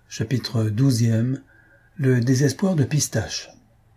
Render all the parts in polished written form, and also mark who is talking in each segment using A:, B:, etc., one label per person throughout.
A: Chapitre 12e. Le désespoir de Pistache.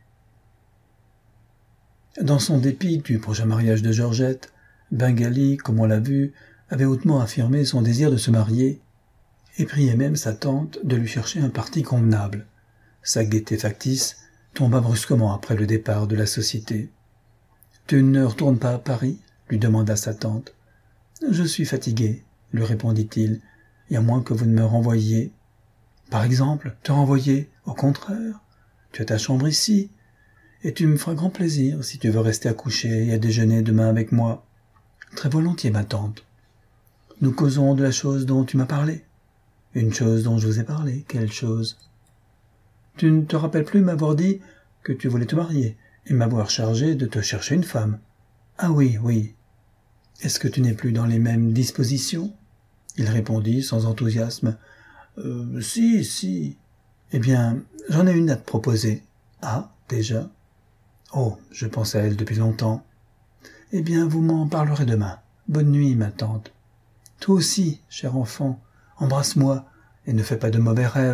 A: Dans son dépit du prochain mariage de Georgette, Bengali, comme on l'a vu, avait hautement affirmé son désir de se marier et priait même sa tante de lui chercher un parti convenable. Sa gaieté factice tomba brusquement après le départ de la société. « Tu ne retournes pas à Paris ?» lui demanda sa tante. « Je suis fatigué, » lui répondit-il, « et à moins que vous ne me renvoyiez. »« Par exemple, te renvoyer, au contraire. Tu as ta chambre ici, et tu me feras grand plaisir si tu veux rester à coucher et à déjeuner demain avec moi. »« Très volontiers, ma tante. »« Nous causons de la chose dont tu m'as parlé. »« Une chose dont je vous ai parlé. Quelle chose ? » ?»« Tu ne te rappelles plus m'avoir dit que tu voulais te marier et m'avoir chargé de te chercher une femme. »« Ah oui, oui. »« Est-ce que tu n'es plus dans les mêmes dispositions ?» Il répondit sans enthousiasme. « Si. »« Eh bien, j'en ai une à te proposer. »« Ah, déjà ? » ?»« Oh, je pense à elle depuis longtemps. »« Eh bien, vous m'en parlerez demain. Bonne nuit, ma tante. »« Toi aussi, cher enfant, embrasse-moi et ne fais pas de mauvais rêves. »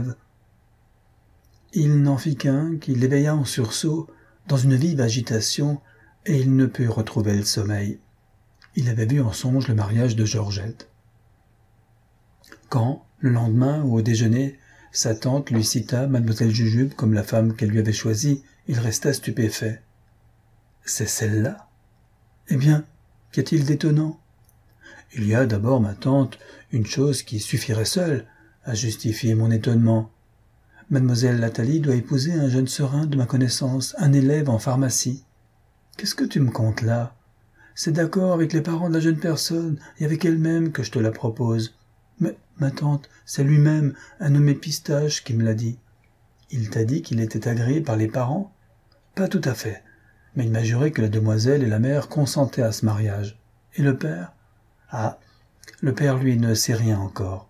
A: Il n'en fit qu'un qui l'éveilla en sursaut, dans une vive agitation, et il ne put retrouver le sommeil. Il avait vu en songe le mariage de Georgette. Quand, le lendemain ou au déjeuner, sa tante lui cita mademoiselle Jujube comme la femme qu'elle lui avait choisie, il resta stupéfait. « C'est celle-là ? Eh bien, qu'y a-t-il d'étonnant ? Il y a d'abord, ma tante, une chose qui suffirait seule à justifier mon étonnement. Mademoiselle Nathalie doit épouser un jeune serin de ma connaissance, un élève en pharmacie. Qu'est-ce que tu me contes là ? C'est d'accord avec les parents de la jeune personne et avec elle-même que je te la propose. Mais, ma tante, c'est lui-même, un nommé Pistache, qui me l'a dit. Il t'a dit qu'il était agréé par les parents ? Pas tout à fait, mais il m'a juré que la demoiselle et la mère consentaient à ce mariage. Et le père ? Ah, le père, lui, ne sait rien encore.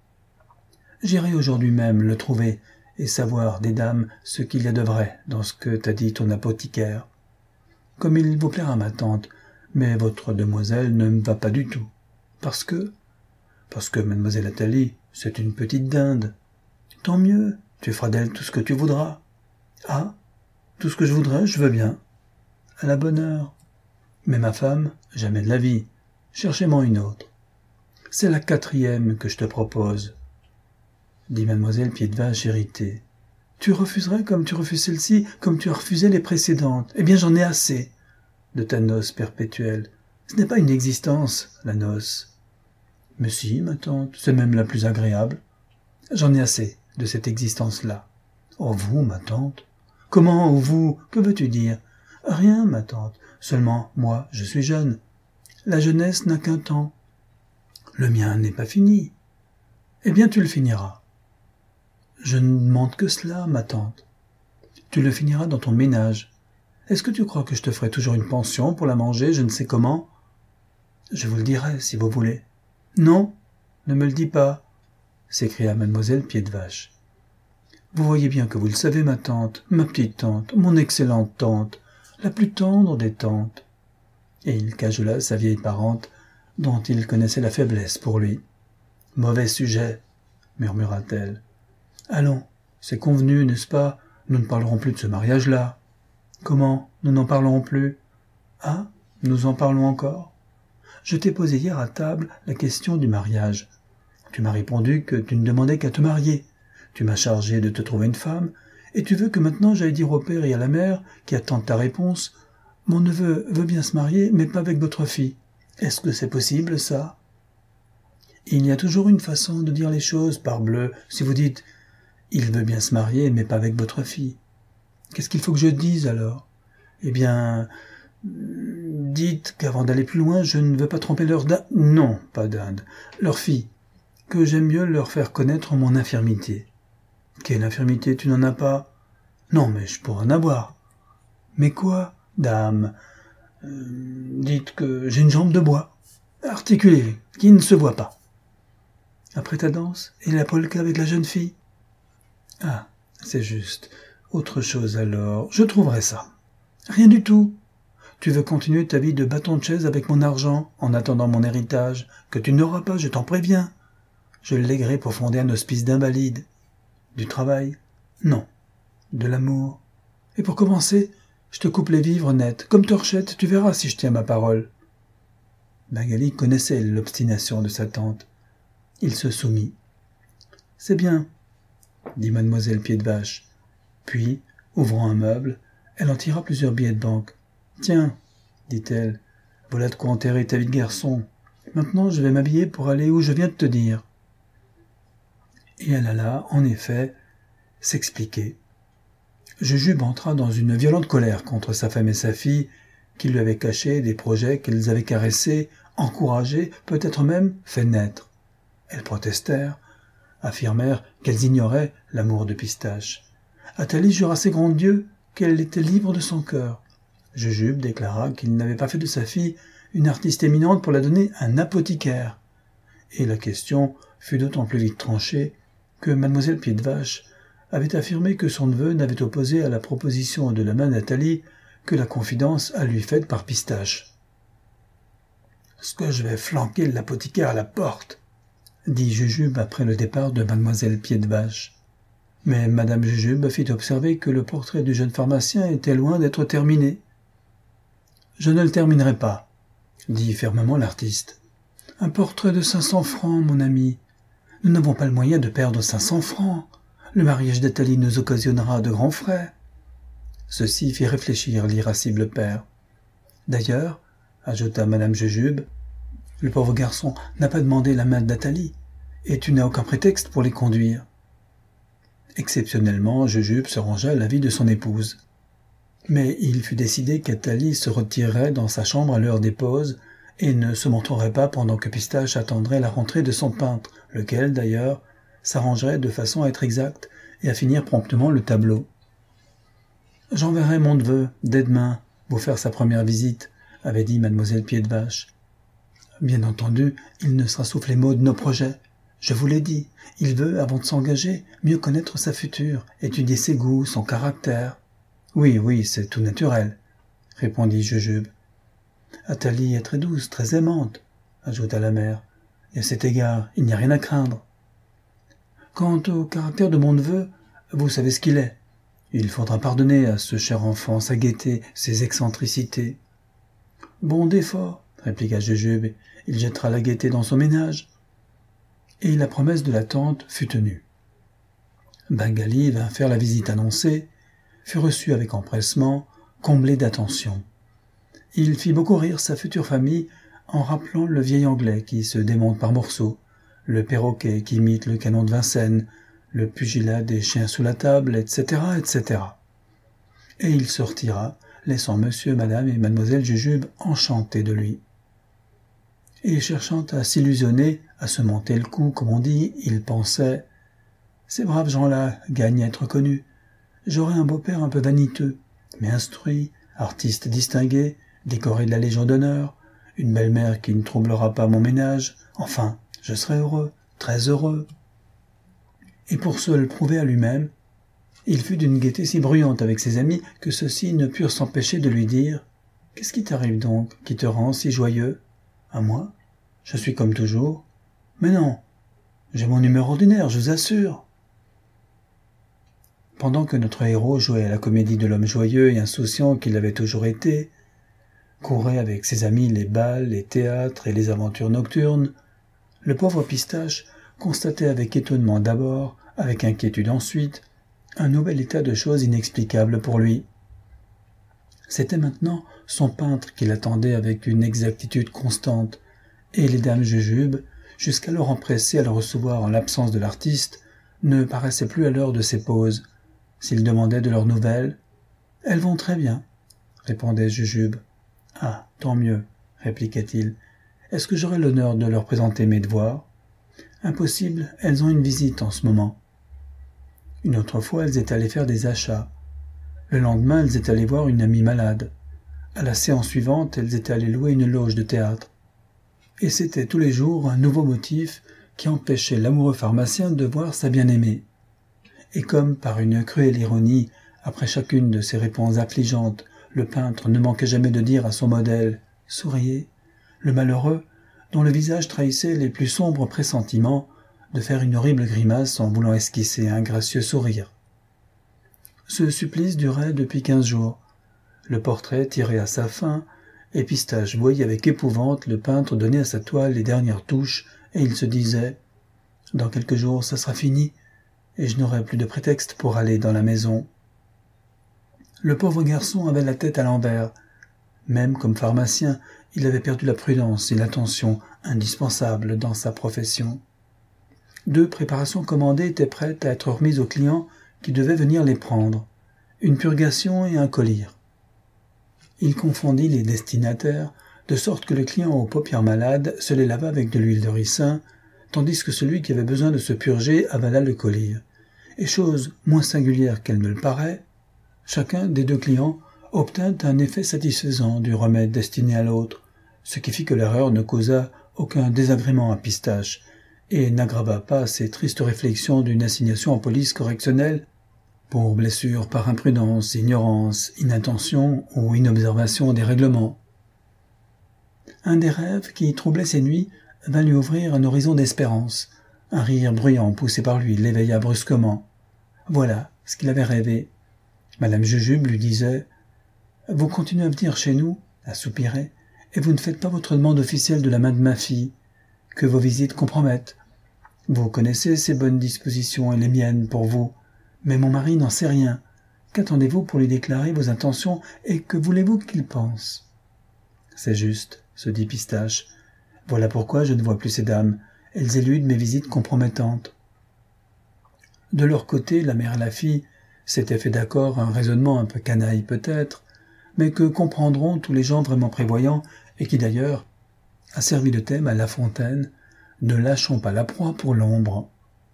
A: J'irai aujourd'hui même le trouver et savoir des dames ce qu'il y a de vrai dans ce que t'a dit ton apothicaire. Comme il vous plaira, ma tante, mais votre demoiselle ne me va pas du tout. Parce que mademoiselle Nathalie, c'est une petite dinde. Tant mieux, tu feras d'elle tout ce que tu voudras. Ah, tout ce que je voudrais, je veux bien. À la bonne heure. Mais ma femme, jamais de la vie. Cherchez-moi une autre. C'est la 4e que je te propose, dit mademoiselle Piedvache irritée. Tu refuserais comme tu refuses celle-ci, comme tu as refusé les précédentes. Eh bien, j'en ai assez de ta noce perpétuelle. Ce n'est pas une existence, la noce. Mais si, ma tante, c'est même la plus agréable. J'en ai assez de cette existence-là. Oh, vous, ma tante. Comment, vous, que veux-tu dire? Rien, ma tante. Seulement, moi, je suis jeune. La jeunesse n'a qu'un temps. Le mien n'est pas fini. Eh bien, tu le finiras. Je ne demande que cela, ma tante. Tu le finiras dans ton ménage. Est-ce que tu crois que je te ferai toujours une pension pour la manger, je ne sais comment? Je vous le dirai, si vous voulez. Non, ne me le dis pas, s'écria mademoiselle Piedvache. Vous voyez bien que vous le savez, ma tante, ma petite tante, mon excellente tante, la plus tendre des tantes. Et il cajola sa vieille parente, dont il connaissait la faiblesse pour lui. Mauvais sujet, murmura-t-elle. Allons, c'est convenu, n'est-ce pas? Nous ne parlerons plus de ce mariage-là. Comment? Nous n'en parlerons plus? Ah, nous en parlons encore? Je t'ai posé hier à table la question du mariage. Tu m'as répondu que tu ne demandais qu'à te marier. Tu m'as chargé de te trouver une femme, et tu veux que maintenant j'aille dire au père et à la mère, qui attendent ta réponse, « Mon neveu veut bien se marier, mais pas avec votre fille. » Est-ce que c'est possible, ça? Il y a toujours une façon de dire les choses, parbleu. Si vous dites « Il veut bien se marier, mais pas avec votre fille. » Qu'est-ce qu'il faut que je dise, alors? Eh bien, dites qu'avant d'aller plus loin, je ne veux pas tromper leur dinde. Non, pas dinde. Leur fille. Que j'aime mieux leur faire connaître mon infirmité. Quelle infirmité, tu n'en as pas? Non, mais je pourrais en avoir. Mais quoi, dame? Dites que j'ai une jambe de bois, articulée, qui ne se voit pas. Après ta danse, et la polka avec la jeune fille? Ah, c'est juste. Autre chose alors, je trouverai ça. Rien du tout. Tu veux continuer ta vie de bâton de chaise avec mon argent, en attendant mon héritage, que tu n'auras pas, je t'en préviens. Je le léguerai pour fonder un hospice d'invalides. Du travail? Non. De l'amour? Et pour commencer, je te coupe les vivres net. Comme Torchette, tu verras si je tiens ma parole. Bengali connaissait l'obstination de sa tante. Il se soumit. C'est bien, dit mademoiselle Pied-de-Vache. Puis, ouvrant un meuble, elle en tira plusieurs billets de banque. Tiens, dit-elle, voilà de quoi enterrer ta vie de garçon. Maintenant, je vais m'habiller pour aller où je viens de te dire. Et elle alla, en effet, s'expliquer. Jujube entra dans une violente colère contre sa femme et sa fille, qui lui avaient caché des projets qu'elles avaient caressés, encouragés, peut-être même fait naître. Elles protestèrent, affirmèrent qu'elles ignoraient l'amour de Pistache. Athalie jura ses grands dieux qu'elle était libre de son cœur. Jujube déclara qu'il n'avait pas fait de sa fille une artiste éminente pour la donner à un apothicaire. Et la question fut d'autant plus vite tranchée que mademoiselle Pied-de-Vache avait affirmé que son neveu n'avait opposé à la proposition de la main Nathalie que la confidence à lui faite par Pistache. « Ce que je vais flanquer l'apothicaire à la porte !» dit Jujube après le départ de mademoiselle Pied-de-Vache. Mais madame Jujube fit observer que le portrait du jeune pharmacien était loin d'être terminé. « Je ne le terminerai pas, » dit fermement l'artiste. « Un portrait de 500 francs, mon ami. Nous n'avons pas le moyen de perdre 500 francs. Le mariage d'Athalie nous occasionnera de grands frais. » Ceci fit réfléchir l'irascible père. « D'ailleurs, » ajouta madame Jujube, « le pauvre garçon n'a pas demandé la main d'Athalie, et tu n'as aucun prétexte pour les conduire. » Exceptionnellement, Jujube se rangea à l'avis de son épouse. Mais il fut décidé qu'Athalie se retirerait dans sa chambre à l'heure des pauses et ne se montrerait pas pendant que Pistache attendrait la rentrée de son peintre, lequel, d'ailleurs, s'arrangerait de façon à être exact et à finir promptement le tableau. « J'enverrai mon neveu, dès demain, vous faire sa première visite, » avait dit mademoiselle Pied-de-Vache. « Bien entendu, il ne sera soufflé mot de nos projets. Je vous l'ai dit, il veut, avant de s'engager, mieux connaître sa future, étudier ses goûts, son caractère. »« Oui, c'est tout naturel, » répondit Jujube. « Athalie est très douce, très aimante, » ajouta la mère, « et à cet égard, il n'y a rien à craindre. Quant au caractère de mon neveu, vous savez ce qu'il est. Il faudra pardonner à ce cher enfant sa gaieté, ses excentricités. »« Bon défaut, » répliqua Jujube, « il jettera la gaieté dans son ménage. » Et la promesse de la tante fut tenue. Bengali vint faire la visite annoncée, fut reçu avec empressement, comblé d'attention. Il fit beaucoup rire sa future famille en rappelant le vieil anglais qui se démonte par morceaux, le perroquet qui imite le canon de Vincennes, le pugilat des chiens sous la table, etc., etc. Et il sortira, laissant monsieur, madame et mademoiselle Jujube enchantés de lui. Et cherchant à s'illusionner, à se monter le coup, comme on dit, il pensait « Ces braves gens-là gagnent à être connus. J'aurai un beau-père un peu vaniteux, mais instruit, artiste distingué, décoré de la Légion d'honneur, une belle-mère qui ne troublera pas mon ménage. Enfin, je serai heureux, très heureux. » Et pour se le prouver à lui-même, il fut d'une gaieté si bruyante avec ses amis que ceux-ci ne purent s'empêcher de lui dire « Qu'est-ce qui t'arrive donc, qui te rend si joyeux ? À moi ? Je suis comme toujours. Mais non, j'ai mon humeur ordinaire, je vous assure. » Pendant que notre héros jouait à la comédie de l'homme joyeux et insouciant qu'il avait toujours été, courait avec ses amis les bals, les théâtres et les aventures nocturnes, le pauvre Pistache constatait avec étonnement d'abord, avec inquiétude ensuite, un nouvel état de choses inexplicable pour lui. C'était maintenant son peintre qui l'attendait avec une exactitude constante, et les dames Jujube, jusqu'alors empressées à le recevoir en l'absence de l'artiste, ne paraissaient plus à l'heure de ses pauses. S'il demandait de leurs nouvelles, « Elles vont très bien, » répondait Jujube. « Ah, tant mieux, » répliqua-t-il. « Est-ce que j'aurai l'honneur de leur présenter mes devoirs ? » « Impossible, elles ont une visite en ce moment. » Une autre fois, elles étaient allées faire des achats. Le lendemain, elles étaient allées voir une amie malade. À la séance suivante, elles étaient allées louer une loge de théâtre. Et c'était tous les jours un nouveau motif qui empêchait l'amoureux pharmacien de voir sa bien-aimée. Et comme par une cruelle ironie, après chacune de ces réponses affligeantes, le peintre ne manquait jamais de dire à son modèle « Souriez », le malheureux, dont le visage trahissait les plus sombres pressentiments, de faire une horrible grimace en voulant esquisser un gracieux sourire. Ce supplice durait depuis 15 jours. Le portrait tirait à sa fin, et Pistache voyait avec épouvante le peintre donner à sa toile les dernières touches, et il se disait « Dans quelques jours, ça sera fini, et je n'aurai plus de prétexte pour aller dans la maison. » Le pauvre garçon avait la tête à l'envers. Même comme pharmacien, il avait perdu la prudence et l'attention indispensables dans sa profession. 2 préparations commandées étaient prêtes à être remises aux clients qui devaient venir les prendre, une purgation et un collyre. Il confondit les destinataires, de sorte que le client aux paupières malades se les lava avec de l'huile de ricin, tandis que celui qui avait besoin de se purger avala le collyre. Et chose moins singulière qu'elle ne le paraît, chacun des 2 clients obtint un effet satisfaisant du remède destiné à l'autre, ce qui fit que l'erreur ne causa aucun désagrément à Pistache, et n'aggrava pas ses tristes réflexions d'une assignation en police correctionnelle pour blessure par imprudence, ignorance, inattention ou inobservation des règlements. Un des rêves qui troublait ses nuits vint lui ouvrir un horizon d'espérance. Un rire bruyant poussé par lui l'éveilla brusquement. Voilà ce qu'il avait rêvé. Madame Jujube lui disait « Vous continuez à venir chez nous, à soupirer, et vous ne faites pas votre demande officielle de la main de ma fille, que vos visites compromettent. Vous connaissez ses bonnes dispositions et les miennes pour vous, mais mon mari n'en sait rien. Qu'attendez-vous pour lui déclarer vos intentions et que voulez-vous qu'il pense ?» « C'est juste, se dit Pistache. Voilà pourquoi je ne vois plus ces dames. Elles éludent mes visites compromettantes. » De leur côté, la mère et la fille s'étaient fait d'accord un raisonnement un peu canaille peut-être, mais que comprendront tous les gens vraiment prévoyants et qui d'ailleurs a servi de thème à La Fontaine « Ne lâchons pas la proie pour l'ombre ».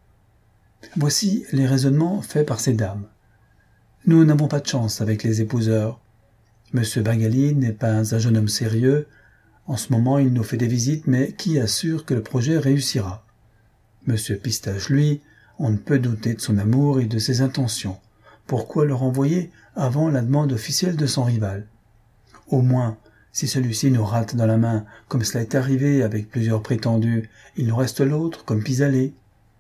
A: Voici les raisonnements faits par ces dames. Nous n'avons pas de chance avec les épouseurs. Monsieur Bagali n'est pas un jeune homme sérieux. En ce moment, il nous fait des visites, mais qui assure que le projet réussira? Monsieur Pistache, lui, on ne peut douter de son amour et de ses intentions. Pourquoi le renvoyer avant la demande officielle de son rival? Au moins, si celui-ci nous rate dans la main, comme cela est arrivé avec plusieurs prétendus, il nous reste l'autre comme pis-aller.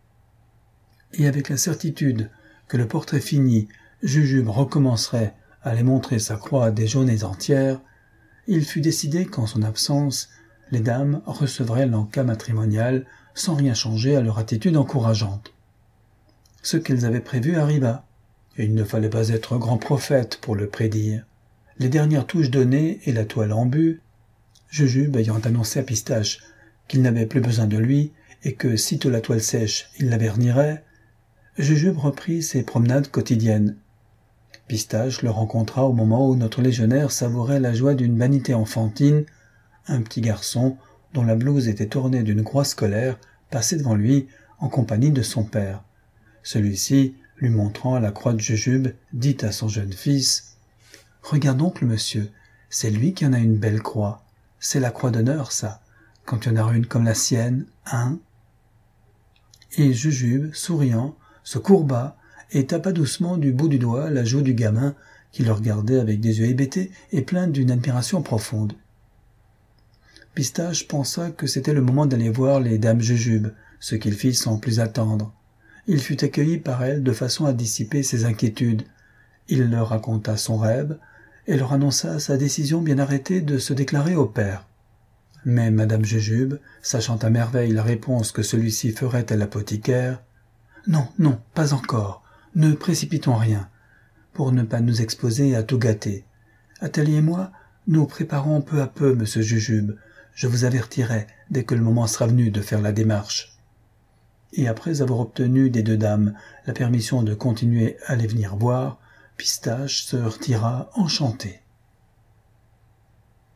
A: Et avec la certitude que le portrait fini, Jujube recommencerait à les montrer sa croix des journées entières, il fut décidé qu'en son absence, les dames recevraient l'en-cas matrimonial sans rien changer à leur attitude encourageante. Ce qu'elles avaient prévu arriva, et il ne fallait pas être grand prophète pour le prédire. Les dernières touches données et la toile en but, Jujube ayant annoncé à Pistache qu'il n'avait plus besoin de lui et que, sitôt la toile sèche, il la vernirait, Jujube reprit ses promenades quotidiennes. Pistache le rencontra au moment où notre légionnaire savourait la joie d'une vanité enfantine. Un petit garçon, dont la blouse était ornée d'une croix scolaire, passait devant lui en compagnie de son père. Celui-ci, lui montrant la croix de Jujube, dit à son jeune fils « Regarde donc le monsieur, c'est lui qui en a une belle croix. C'est la croix d'honneur, ça, quand il y en a une comme la sienne, hein ?» Et Jujube, souriant, se courba et tapa doucement du bout du doigt la joue du gamin qui le regardait avec des yeux hébétés et pleins d'une admiration profonde. Pistache pensa que c'était le moment d'aller voir les dames Jujube, ce qu'il fit sans plus attendre. Il fut accueilli par elles de façon à dissiper ses inquiétudes. Il leur raconta son rêve et leur annonça sa décision bien arrêtée de se déclarer au père. Mais madame Jujube, sachant à merveille la réponse que celui-ci ferait à l'apothicaire, « Non, non, pas encore. Ne précipitons rien, pour ne pas nous exposer à tout gâter. Athalie et moi, nous préparons peu à peu, monsieur Jujube. Je vous avertirai dès que le moment sera venu de faire la démarche. » Et après avoir obtenu des 2 dames la permission de continuer à les venir voir, Pistache se retira enchanté.